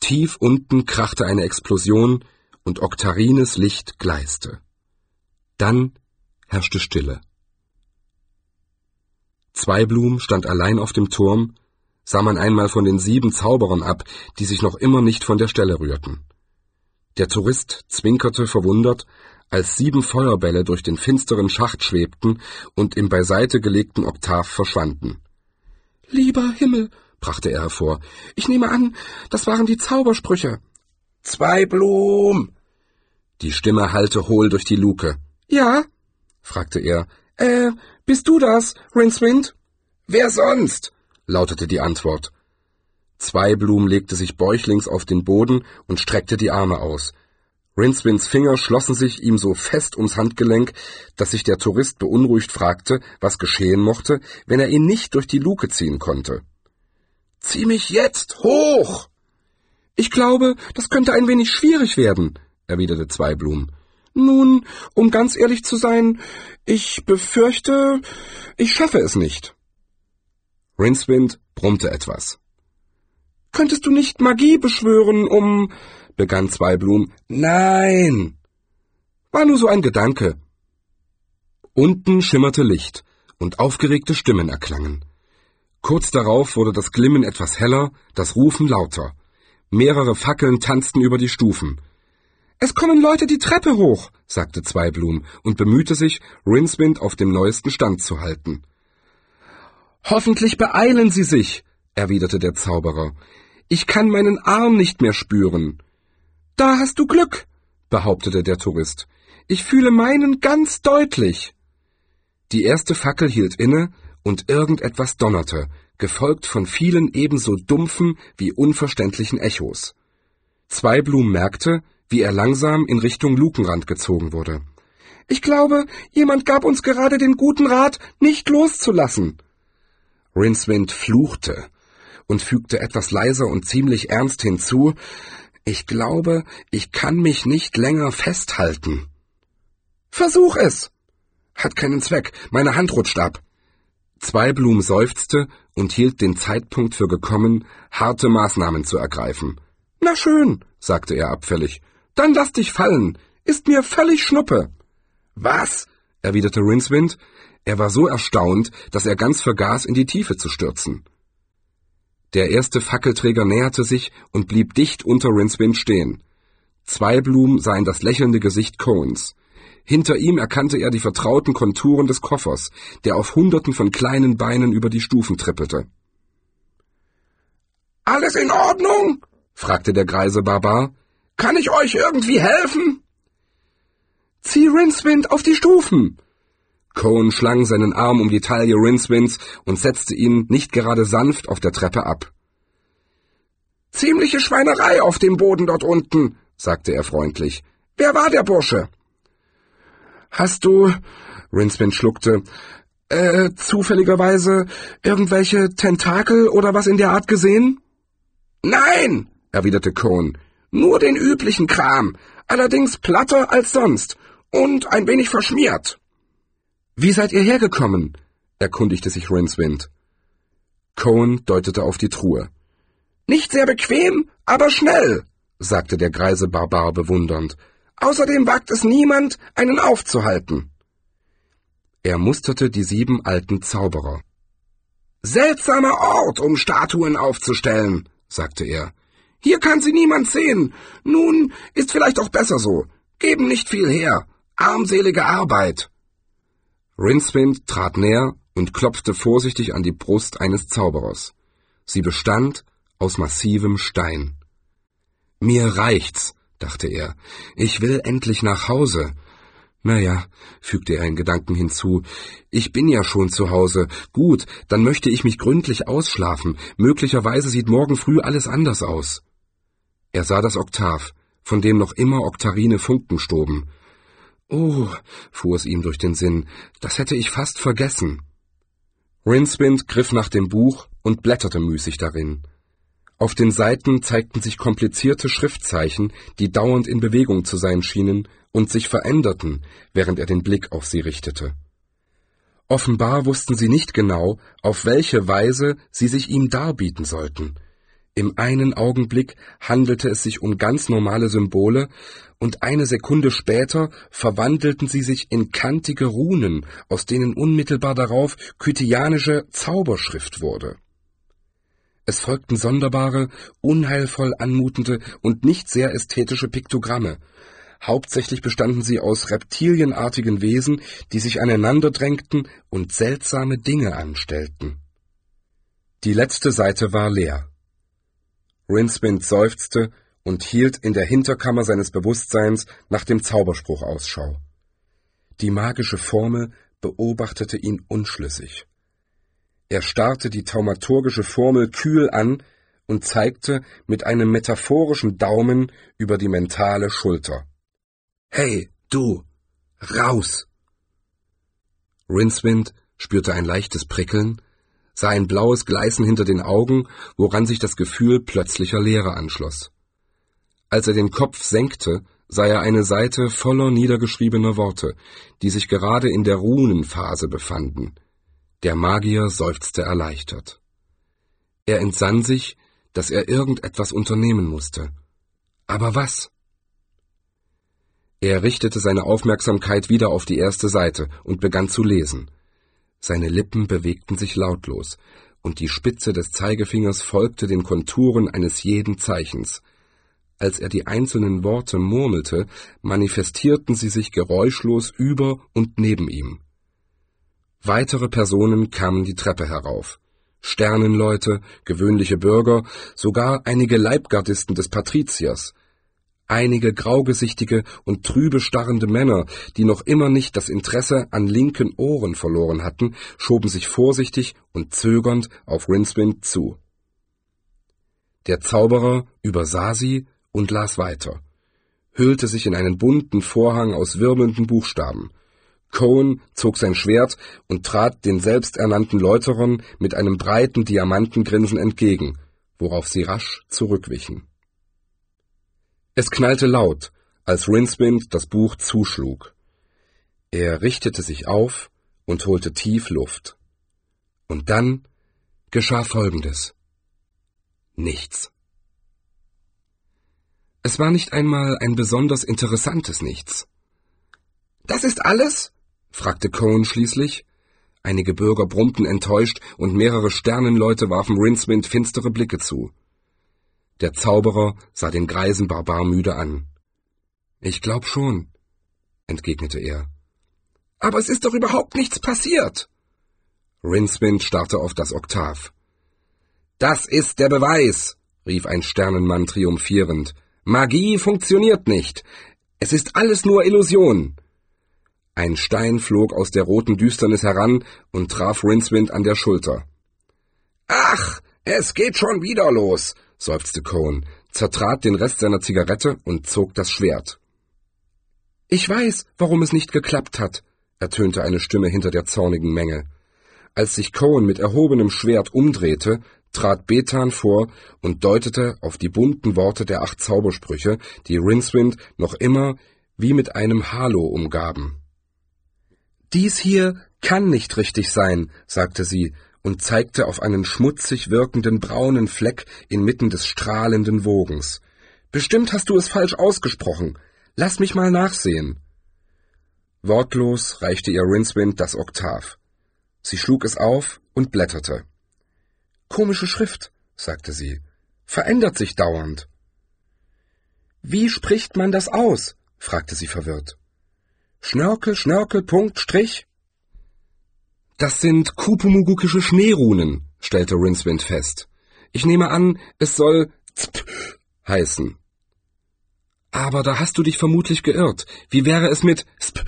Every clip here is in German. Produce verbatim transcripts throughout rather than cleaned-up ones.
Tief unten krachte eine Explosion und Oktarines Licht gleiste. Dann herrschte Stille. Zweiblum stand allein auf dem Turm, sah man einmal von den sieben Zauberern ab, die sich noch immer nicht von der Stelle rührten. Der Tourist zwinkerte verwundert, als sieben Feuerbälle durch den finsteren Schacht schwebten und im beiseite gelegten Oktav verschwanden. »Lieber Himmel«, brachte er hervor, »ich nehme an, das waren die Zaubersprüche.« »Zweiblum!« Die Stimme hallte hohl durch die Luke. »Ja?« fragte er. »Äh, bist du das, Rincewind?« »Wer sonst?« lautete die Antwort. Zweiblum legte sich bäuchlings auf den Boden und streckte die Arme aus. Rincewinds Finger schlossen sich ihm so fest ums Handgelenk, dass sich der Tourist beunruhigt fragte, was geschehen mochte, wenn er ihn nicht durch die Luke ziehen konnte. »Zieh mich jetzt hoch!« »Ich glaube, das könnte ein wenig schwierig werden«, erwiderte Zweiblum. »Nun, um ganz ehrlich zu sein, ich befürchte, ich schaffe es nicht.« Rincewind brummte etwas. »Könntest du nicht Magie beschwören, um...« begann Zweiblum. »Nein!« »War nur so ein Gedanke.« Unten schimmerte Licht, und aufgeregte Stimmen erklangen. Kurz darauf wurde das Glimmen etwas heller, das Rufen lauter. Mehrere Fackeln tanzten über die Stufen. »Es kommen Leute die Treppe hoch«, sagte Zweiblum und bemühte sich, Rincewind auf dem neuesten Stand zu halten. »Hoffentlich beeilen Sie sich«, erwiderte der Zauberer. »Ich kann meinen Arm nicht mehr spüren.« »Da hast du Glück«, behauptete der Tourist. »Ich fühle meinen ganz deutlich.« Die erste Fackel hielt inne und irgendetwas donnerte, gefolgt von vielen ebenso dumpfen wie unverständlichen Echos. Zweiblum merkte, wie er langsam in Richtung Lukenrand gezogen wurde. »Ich glaube, jemand gab uns gerade den guten Rat, nicht loszulassen.« Rincewind fluchte und fügte etwas leiser und ziemlich ernst hinzu, »Ich glaube, ich kann mich nicht länger festhalten.« »Versuch es!« »Hat keinen Zweck, meine Hand rutscht ab.« Zweiblum seufzte und hielt den Zeitpunkt für gekommen, harte Maßnahmen zu ergreifen. »Na schön«, sagte er abfällig, »dann lass dich fallen, ist mir völlig Schnuppe.« »Was?« erwiderte Rincewind. Er war so erstaunt, dass er ganz vergaß, in die Tiefe zu stürzen. Der erste Fackelträger näherte sich und blieb dicht unter Rincewind stehen. Zweiblum sah in das lächelnde Gesicht Cohens. Hinter ihm erkannte er die vertrauten Konturen des Koffers, der auf Hunderten von kleinen Beinen über die Stufen trippelte. »Alles in Ordnung?« fragte der greise Barbar. »Kann ich euch irgendwie helfen?« »Zieh Rincewind auf die Stufen!« Cohen schlang seinen Arm um die Taille Rincewinds und setzte ihn nicht gerade sanft auf der Treppe ab. »Ziemliche Schweinerei auf dem Boden dort unten«, sagte er freundlich. »Wer war der Bursche?« »Hast du«, Rincewind schluckte, äh, zufälligerweise irgendwelche Tentakel oder was in der Art gesehen?« »Nein«, erwiderte Cohen, »nur den üblichen Kram, allerdings platter als sonst und ein wenig verschmiert.« »Wie seid ihr hergekommen?« erkundigte sich Rincewind. Cohen deutete auf die Truhe. »Nicht sehr bequem, aber schnell«, sagte der greise Barbar bewundernd. »Außerdem wagt es niemand, einen aufzuhalten.« Er musterte die sieben alten Zauberer. »Seltsamer Ort, um Statuen aufzustellen«, sagte er. »Hier kann sie niemand sehen. Nun, ist vielleicht auch besser so. Geben nicht viel her. Armselige Arbeit.« Rincewind trat näher und klopfte vorsichtig an die Brust eines Zauberers. Sie bestand aus massivem Stein. »Mir reicht's«, dachte er. »Ich will endlich nach Hause.« »Naja«, fügte er in Gedanken hinzu, »ich bin ja schon zu Hause. Gut, dann möchte ich mich gründlich ausschlafen. Möglicherweise sieht morgen früh alles anders aus.« Er sah das Oktav, von dem noch immer Oktarine Funken stoben. »Oh«, fuhr es ihm durch den Sinn, »das hätte ich fast vergessen.« Rincewind griff nach dem Buch und blätterte müßig darin. Auf den Seiten zeigten sich komplizierte Schriftzeichen, die dauernd in Bewegung zu sein schienen und sich veränderten, während er den Blick auf sie richtete. Offenbar wussten sie nicht genau, auf welche Weise sie sich ihm darbieten sollten. Im einen Augenblick handelte es sich um ganz normale Symbole, und eine Sekunde später verwandelten sie sich in kantige Runen, aus denen unmittelbar darauf kythianische Zauberschrift wurde. Es folgten sonderbare, unheilvoll anmutende und nicht sehr ästhetische Piktogramme. Hauptsächlich bestanden sie aus reptilienartigen Wesen, die sich aneinander drängten und seltsame Dinge anstellten. Die letzte Seite war leer. Rincewind seufzte und hielt in der Hinterkammer seines Bewusstseins nach dem Zauberspruch Ausschau. Die magische Formel beobachtete ihn unschlüssig. Er starrte die thaumaturgische Formel kühl an und zeigte mit einem metaphorischen Daumen über die mentale Schulter. »Hey, du! Raus!« Rincewind spürte ein leichtes Prickeln, sah ein blaues Gleißen hinter den Augen, woran sich das Gefühl plötzlicher Leere anschloss. Als er den Kopf senkte, sah er eine Seite voller niedergeschriebener Worte, die sich gerade in der Runenphase befanden. Der Magier seufzte erleichtert. Er entsann sich, dass er irgendetwas unternehmen musste. Aber was? Er richtete seine Aufmerksamkeit wieder auf die erste Seite und begann zu lesen. Seine Lippen bewegten sich lautlos, und die Spitze des Zeigefingers folgte den Konturen eines jeden Zeichens. Als er die einzelnen Worte murmelte, manifestierten sie sich geräuschlos über und neben ihm. Weitere Personen kamen die Treppe herauf. Sternenleute, gewöhnliche Bürger, sogar einige Leibgardisten des Patriziers. Einige graugesichtige und trübe starrende Männer, die noch immer nicht das Interesse an linken Ohren verloren hatten, schoben sich vorsichtig und zögernd auf Rincewind zu. Der Zauberer übersah sie und las weiter, hüllte sich in einen bunten Vorhang aus wirbelnden Buchstaben. Cohen zog sein Schwert und trat den selbsternannten Läuterern mit einem breiten Diamantengrinsen entgegen, worauf sie rasch zurückwichen. Es knallte laut, als Rincewind das Buch zuschlug. Er richtete sich auf und holte tief Luft. Und dann geschah Folgendes. Nichts. Es war nicht einmal ein besonders interessantes Nichts. »Das ist alles?« fragte Cohen schließlich. Einige Bürger brummten enttäuscht und mehrere Sternenleute warfen Rincewind finstere Blicke zu. Der Zauberer sah den greisen Barbar müde an. »Ich glaub schon«, entgegnete er. »Aber es ist doch überhaupt nichts passiert!« Rincewind starrte auf das Oktav. »Das ist der Beweis«, rief ein Sternenmann triumphierend. »Magie funktioniert nicht. Es ist alles nur Illusion.« Ein Stein flog aus der roten Düsternis heran und traf Rincewind an der Schulter. »Ach, es geht schon wieder los«, seufzte Cohen, zertrat den Rest seiner Zigarette und zog das Schwert. »Ich weiß, warum es nicht geklappt hat«, ertönte eine Stimme hinter der zornigen Menge. Als sich Cohen mit erhobenem Schwert umdrehte, trat Bethan vor und deutete auf die bunten Worte der acht Zaubersprüche, die Rincewind noch immer wie mit einem Halo umgaben. »Dies hier kann nicht richtig sein«, sagte sie und zeigte auf einen schmutzig wirkenden braunen Fleck inmitten des strahlenden Wogens. »Bestimmt hast du es falsch ausgesprochen. Lass mich mal nachsehen.« Wortlos reichte ihr Rincewind das Oktav. Sie schlug es auf und blätterte. »Komische Schrift«, sagte sie, »verändert sich dauernd.« »Wie spricht man das aus?« fragte sie verwirrt. »Schnörkel, Schnörkel, Punkt, Strich?« »Das sind kupumugukische Schneerunen«, stellte Rincewind fest. »Ich nehme an, es soll Zp heißen.« »Aber da hast du dich vermutlich geirrt. Wie wäre es mit Sp?«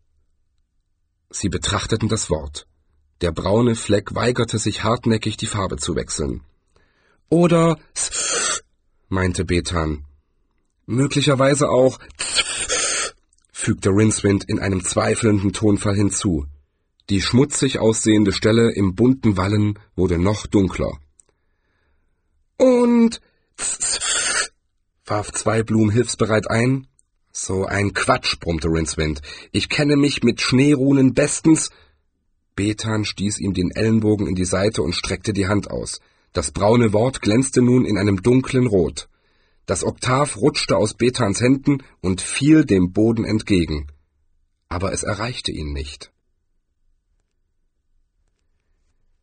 Sie betrachteten das Wort. Der braune Fleck weigerte sich hartnäckig, die Farbe zu wechseln. »Oder Sp?«, meinte Bethan. »Möglicherweise auch Zp?«, fügte Rincewind in einem zweifelnden Tonfall hinzu. Die schmutzig aussehende Stelle im bunten Wallen wurde noch dunkler. »Und Zp?«, warf Zweiblum hilfsbereit ein. »So ein Quatsch«, brummte Rincewind. »Ich kenne mich mit Schneerunen bestens.« Bethan stieß ihm den Ellenbogen in die Seite und streckte die Hand aus. Das braune Wort glänzte nun in einem dunklen Rot. Das Oktav rutschte aus Bethans Händen und fiel dem Boden entgegen. Aber es erreichte ihn nicht.